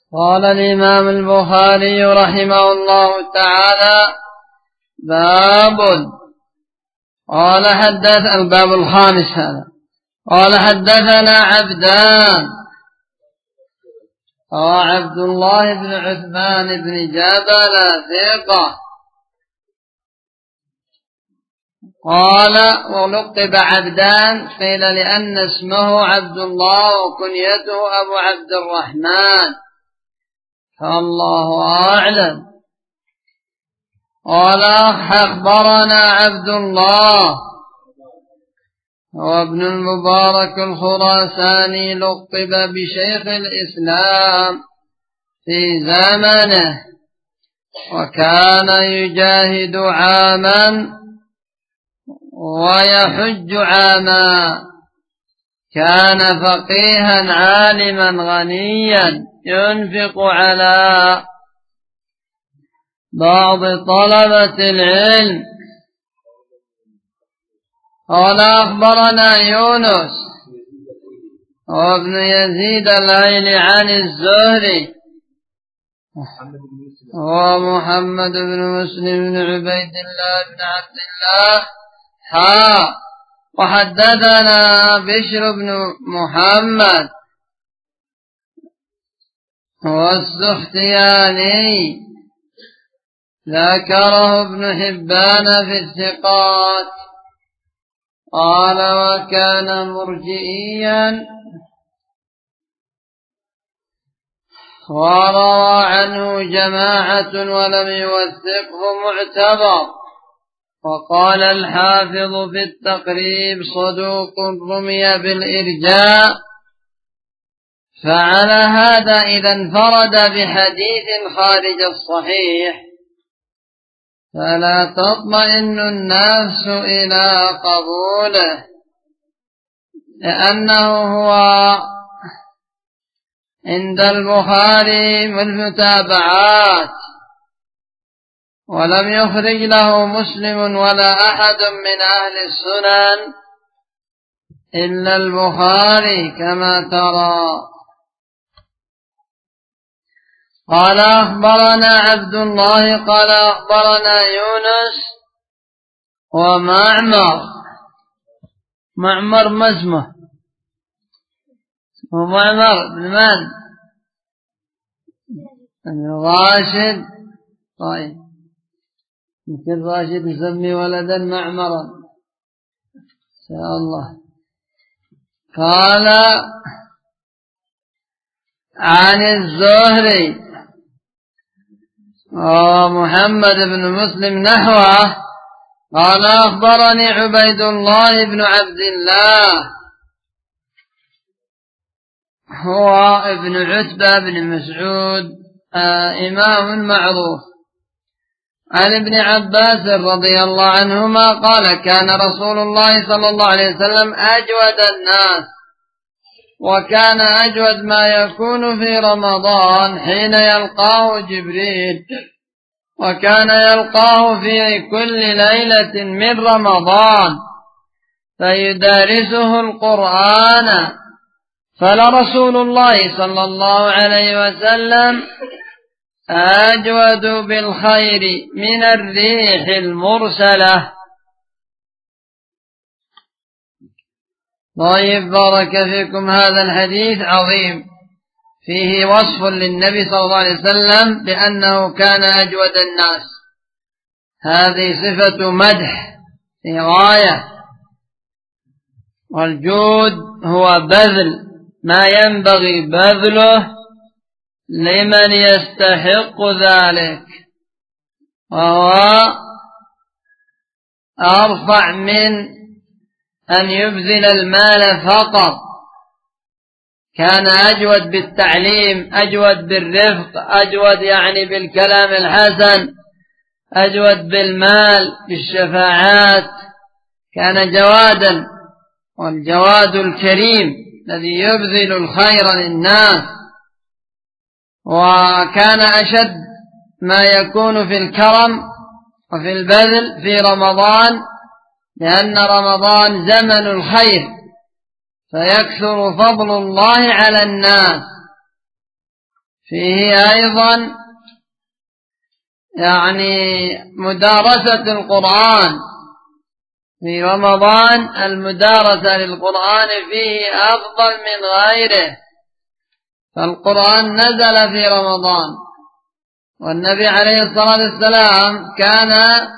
قال الإمام البخاري رحمه الله تعالى: باب. قال الباب الخامس هذا. قال حدثنا عبدان، عبد الله بن عثمان بن جبل ثقة. قال ولقب عبدان قيل لأن اسمه عبد الله وكنيته أبو عبد الرحمن، فالله أعلم. قال أخبرنا عبد الله وابن المبارك الخراساني، لقب بشيخ الإسلام في زمنه، وكان يجاهد عاما ويحج عاما. كان فقيها عالما غنيا ينفق على بعض طلبة العلم. قال أخبرنا يونس وابن يزيد الأيلي عن الزهري ومحمد بن مسلم بن عبيد الله بن عبد الله وحدثنا بشر بن محمد والسختياني، ذكره ابن حبان في الثقات. قال وكان مرجئيا، وروى عنه جماعة ولم يوثقه معتبر. وقال الحافظ في التقريب: صدوق رمي بالإرجاء. فعلى هذا إذا انفرد بحديث خارج الصحيح فلا تطمئن النفس إلى قبوله، لأنه هو عند البخاري بالمتابعات، ولم يخرج له مسلم ولا أحد من أهل السنن إلا البخاري كما ترى. قال أخبرنا عبد الله قال أخبرنا يونس ومعمر. معمر ما اسمه؟ معمر بن من؟ راشد. طيب يمكن راشد يسمي ولدا معمرا إن شاء الله. قال عن الزهري ومحمد بن مسلم نحوه. قال أخبرني عبيد الله بن عبد الله، هو ابن عتبة بن مسعود، إمام معروف، عن ابن عباس رضي الله عنهما قال: كان رسول الله صلى الله عليه وسلم أجود الناس، وكان أجود ما يكون في رمضان حين يلقاه جبريل، وكان يلقاه في كل ليلة من رمضان فيدارسه القرآن. فلرسول الله صلى الله عليه وسلم أجود بالخير من الريح المرسلة. طيب بارك فيكم. هذا الحديث عظيم، فيه وصف للنبي صلى الله عليه وسلم بأنه كان أجود الناس. هذه صفة مدح في غاية، والجود هو بذل ما ينبغي بذله لمن يستحق ذلك، وهو أرفع من أن يبذل المال فقط. كان أجود بالتعليم، أجود بالرفق، أجود يعني بالكلام الحسن، أجود بالمال، بالشفاعات. كان جوادا، والجواد الكريم الذي يبذل الخير للناس. وكان أشد ما يكون في الكرم وفي البذل في رمضان، لأن رمضان زمن الخير، فيكثر فضل الله على الناس فيه أيضا يعني مدارسة القرآن في رمضان. المدارسة للقرآن فيه أفضل من غيره، فالقرآن نزل في رمضان، والنبي عليه الصلاة والسلام كان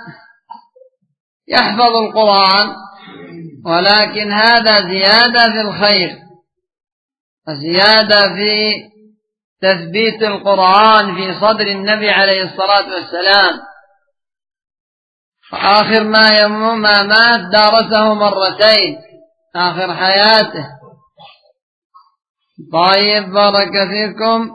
يحفظ القرآن، ولكن هذا زيادة في الخير، زيادة في تثبيت القرآن في صدر النبي عليه الصلاة والسلام. آخر ما مات دارسه مرتين آخر حياته. طيب، بارك فيكم.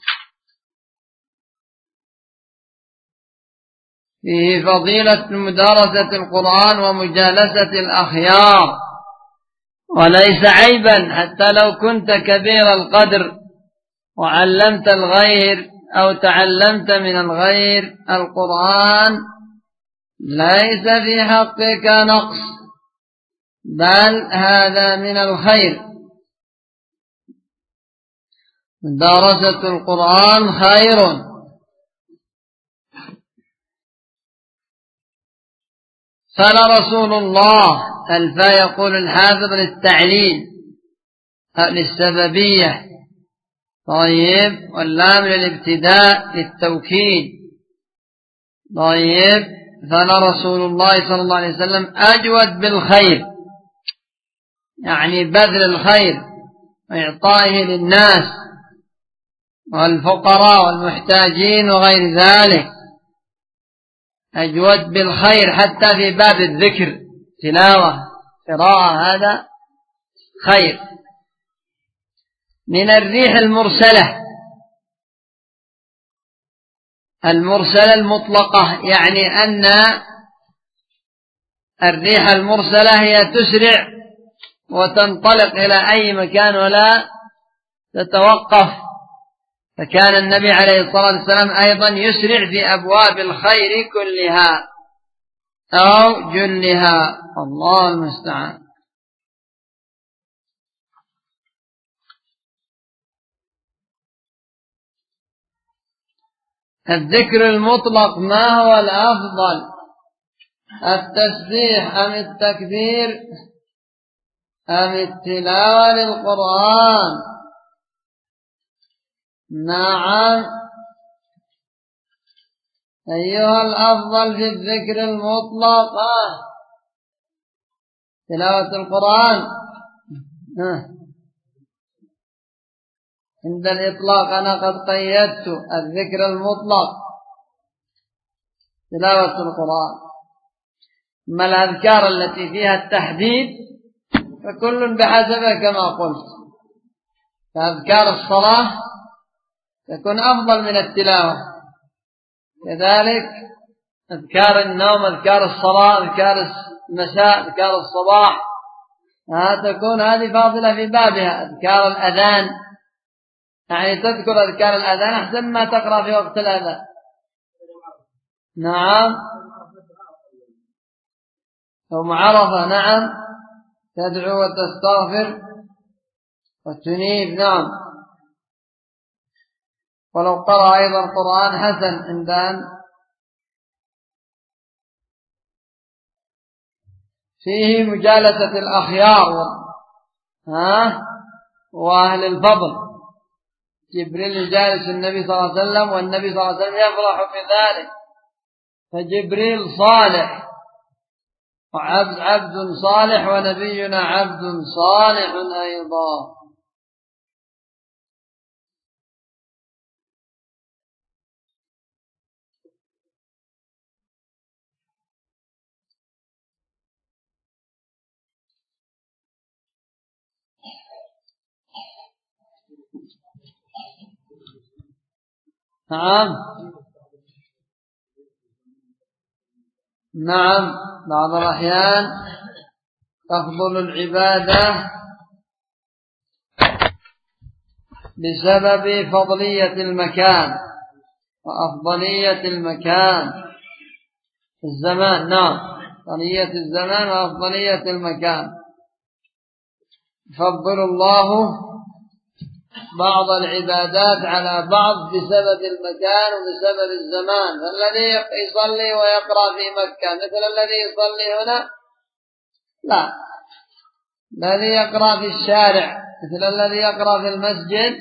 فيه فضيلة مدارسة القرآن ومجالسة الأخيار، وليس عيبا حتى لو كنت كبير القدر وعلمت الغير أو تعلمت من الغير القرآن، ليس في حقك نقص، بل هذا من الخير. مدارسة القرآن خير. فلرسول الله الفا يقول الحافظ للتعليل للسببية. طيب، واللام للابتداء للتوكيد. طيب، فلرسول الله صلى الله عليه وسلم أجود بالخير، يعني بذل الخير وإعطائه للناس والفقراء والمحتاجين وغير ذلك، أجود بالخير حتى في باب الذكر، تلاوة، قراءة، هذا خير. من الريح المرسلة المطلقة، يعني أن الريح المرسلة هي تسرع وتنطلق إلى أي مكان ولا تتوقف. فكان النبي عليه الصلاة والسلام أيضا يسرع في أبواب الخير كلها أو جلها، الله المستعان. الذكر المطلق ما هو الأفضل، التسبيح أم التكبير أم التلاوة للقرآن؟ نعم. أيها الأفضل في الذكر المطلق؟ تلاوة القرآن. عند الإطلاق أنا قد قيدت الذكر المطلق تلاوة القرآن. أما الأذكار التي فيها التحديد فكل بحسبه كما قلت. فأذكار الصلاة تكون أفضل من التلاوة، كذلك أذكار النوم، أذكار الصلاة، أذكار المساء، أذكار الصباح، تكون هذه فاضلة في بابها. أذكار الأذان، يعني تذكر أذكار الأذان أحسن ما تقرأ في وقت الأذان. نعم، يوم عرفة، نعم، تدعو وتستغفر وتنيب. نعم، ولو قرأ أيضا القرآن حسن عند أن فيه مجالسة الأخيار وأهل الفضل. جبريل يجالس النبي صلى الله عليه وسلم، والنبي صلى الله عليه وسلم يفرح بذلك. فجبريل صالح وعبد صالح، ونبينا عبد صالح أيضا. نعم، بعض الأحيان تفضل العبادة بسبب فضلية المكان وأفضلية المكان، الزمان. نعم، فضلية الزمان وأفضلية المكان. يفضل الله بعض العبادات على بعض بسبب المكان وبسبب الزمان. فالذي يصلي ويقرأ في مكة مثل الذي يصلي هنا؟ لا. الذي يقرأ في الشارع مثل الذي يقرأ في المسجد؟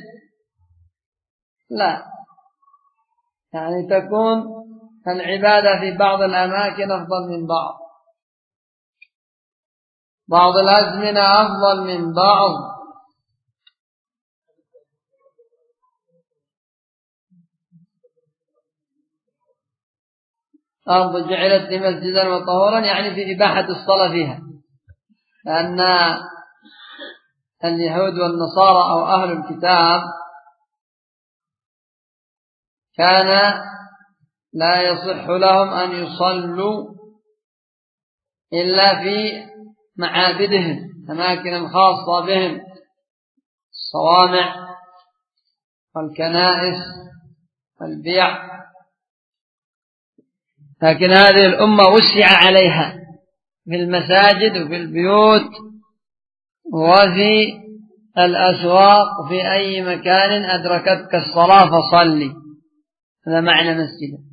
لا. يعني تكون العبادة في بعض الأماكن أفضل من بعض الأزمنة أفضل من بعض. أرض جعلت لي مسجدا وطهورا يعني في إباحة الصلاة فيها، لأن اليهود والنصارى أو أهل الكتاب كان لا يصح لهم أن يصلوا إلا في معابدهم، أماكن خاصة بهم، الصوامع والكنائس والبيع. لكن هذه الأمة وسع عليها في المساجد وفي البيوت وفي الأسواق وفي أي مكان أدركتك الصلاة فصلي. هذا معنى مسجد.